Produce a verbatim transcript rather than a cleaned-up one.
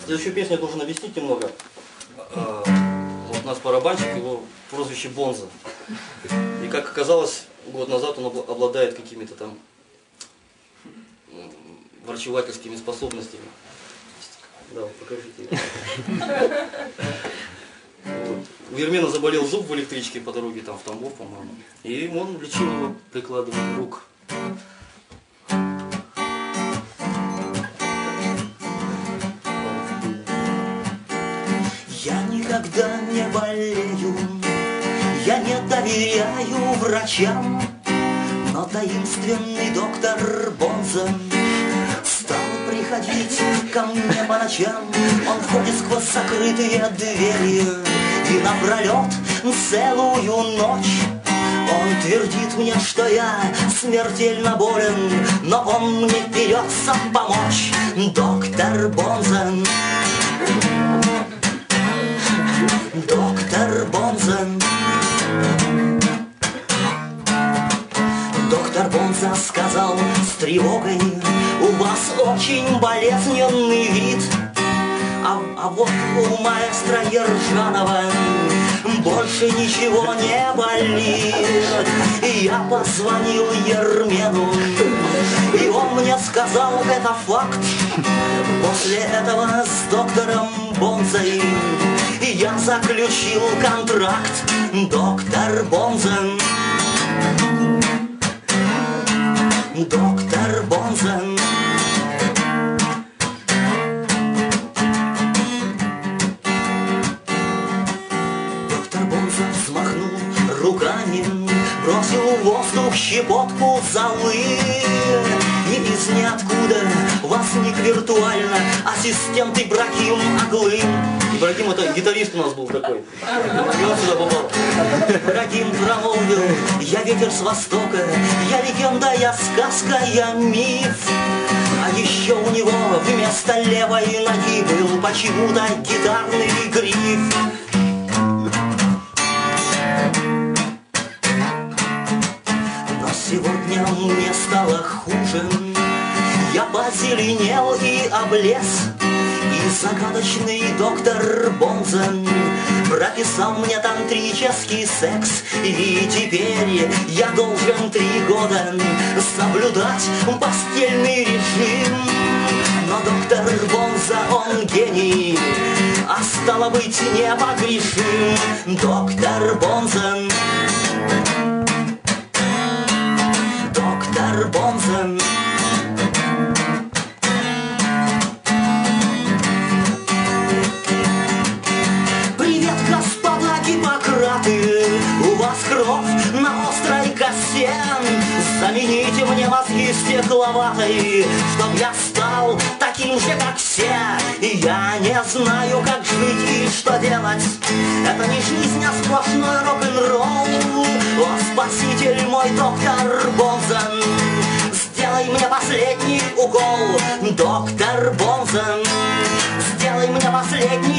Следующую песню я должен объяснить немного. Вот у нас барабанщик, его прозвище Бонза. И как оказалось, год назад он обладает какими-то там врачевательскими способностями. Да, вот покажите. Вот. У Ермена заболел зуб в электричке по дороге там в Тамбов, по-моему. И он лечил его прикладыванием рук. Я никогда не болею, я не доверяю врачам, но таинственный доктор Бонза стал приходить ко мне по ночам. Он входит сквозь закрытые двери и напролет целую ночь. Он твердит мне, что я смертельно болен, но он мне берется помочь. Доктор Бонза, доктор Бонза, доктор Бонза сказал с тревогой: у вас очень болезненный вид. А, а вот у маэстро Ержанова больше ничего не болит. И я позвонил Ермену, и он мне сказал, это факт. После этого с доктором Бонзой я заключил контракт. Доктор Бонза, доктор Бонза, доктор Бонза взмахнул руками, бросил в воздух щепотку золы. И из ниоткуда возник виртуально ассистент Ибрагим Аглы. Ибрагим — это гитарист у нас был такой. И он сюда попал. Ибрагим промолвил: я ветер с востока, я легенда, я сказка, я миф. А еще у него вместо левой ноги был почему-то гитарный гриф. Но сегодня мне стало хуже. Я позеленел и облез, и загадочный доктор Бонза прописал мне тантрический секс. И теперь я должен три года соблюдать постельный режим. Но доктор Бонза, он гений, а стало быть непогрешим. Доктор Бонза, доктор Бонза, у вас кровь на острой косе. Замените мне мозги стекловатой, чтоб я стал таким же, как все. И я не знаю, как жить и что делать. Это не жизнь, а сплошной рок-н-ролл. О, спаситель мой, доктор Бонза, сделай мне последний укол. Доктор Бонза, сделай мне последний